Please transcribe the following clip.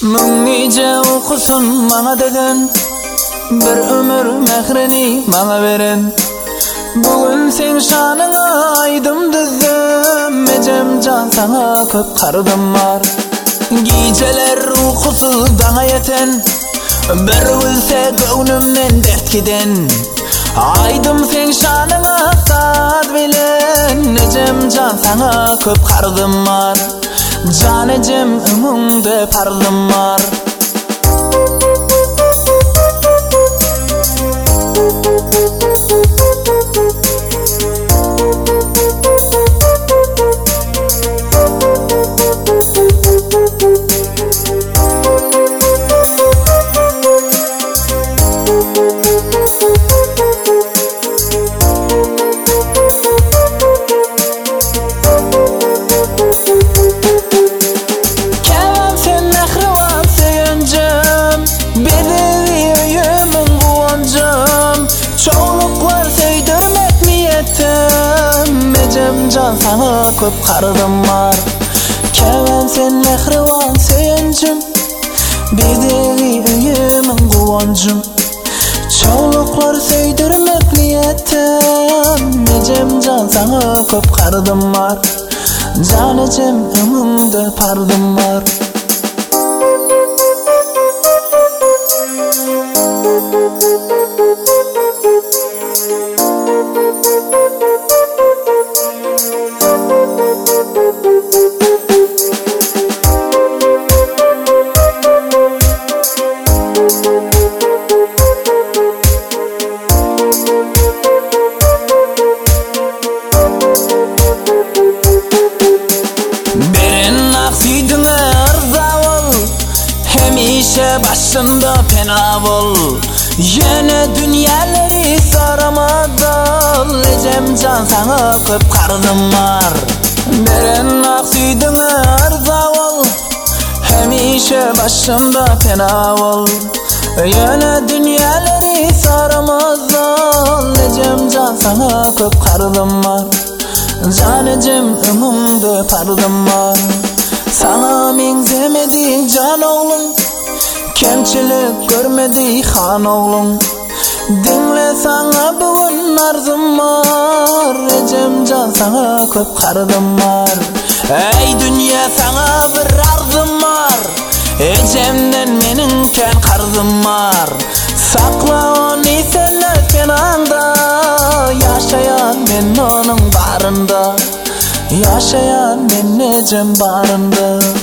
Ming nice okusun bana degen, bir ömür mehrini bana veren. Bugün sen şanına aydım düzdüm, ecem can sana köp kardım var. Geceler uykusuz bana yeten, bir gülse gönlümden dert giden. Aydım sen şanına saat bilen, ecem can sana köp kardım var. Can ecem ömümde pardım var. Can sana köp kardım var. Keven sen mehrivan seyincim, bedeli öyemin kuvancım. Çoğluklar söydürmek niyetim, ecem can sana köp kardım var. Can ecem ömümde pardım var. Hemişe başımda fena ol, yine dünyaları saramadan. Ecem can sana köp kardım var. Beren aksıydın arza ol, hemişe başımda fena ol, yine dünyaları saramadan. Ecem can sana köp kardım var. Can ecem ömümde pardım var. Sana menzemedi can oğlum, kemçilik görmedi han oğlum. Dinle sana bugün arzum var, ecem can sana köp kardım var. Ey dünya sana bir arzum var, ecemden meninken kardım var. Sakla onu sen kenanda, yaşayan men onun barında, yaşayan men ecem barında.